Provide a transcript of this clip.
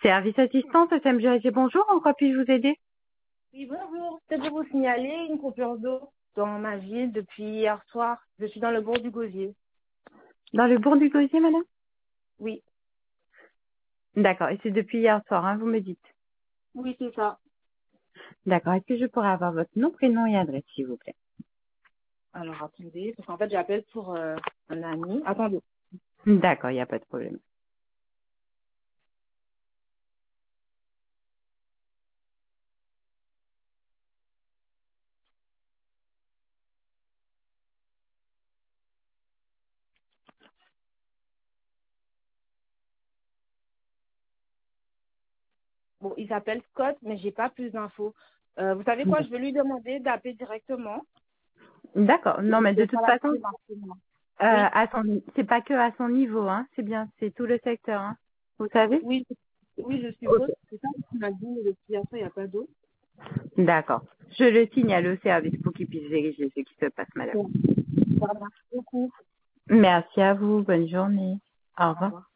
Service assistance, SMGAG, bonjour, en quoi puis-je vous aider? Oui, bonjour. C'est pour vous signaler une coupure d'eau dans ma ville depuis hier soir. Je suis dans le bourg du Gosier. Dans le bourg du Gosier, madame? Oui, D'accord, et c'est depuis hier soir, hein, vous me dites. oui, c'est ça. D'accord, est-ce que je pourrais avoir votre nom, prénom et adresse, s'il vous plaît? Alors, attendez, parce qu'en fait, j'appelle pour un ami. Attendez. D'accord, il n'y a pas de problème. Bon, il s'appelle Scott, mais j'ai pas plus d'infos. Vous savez quoi, je vais lui demander d'appeler directement. D'accord, non, mais de Et ça toute va façon, plus rapidement. Oui, c'est pas que à son niveau, hein, c'est bien, c'est tout le secteur, hein. Vous savez? oui, oui, je Ok. suppose. C'est ça qu'il m'a dit, mais depuis hier soir, il n'y a pas d'eau. D'accord. Je le signale au service pour qu'il puisse vérifier ce qui se passe, madame. Bon, ça marche beaucoup. Merci à vous, bonne journée. Au Au revoir. revoir.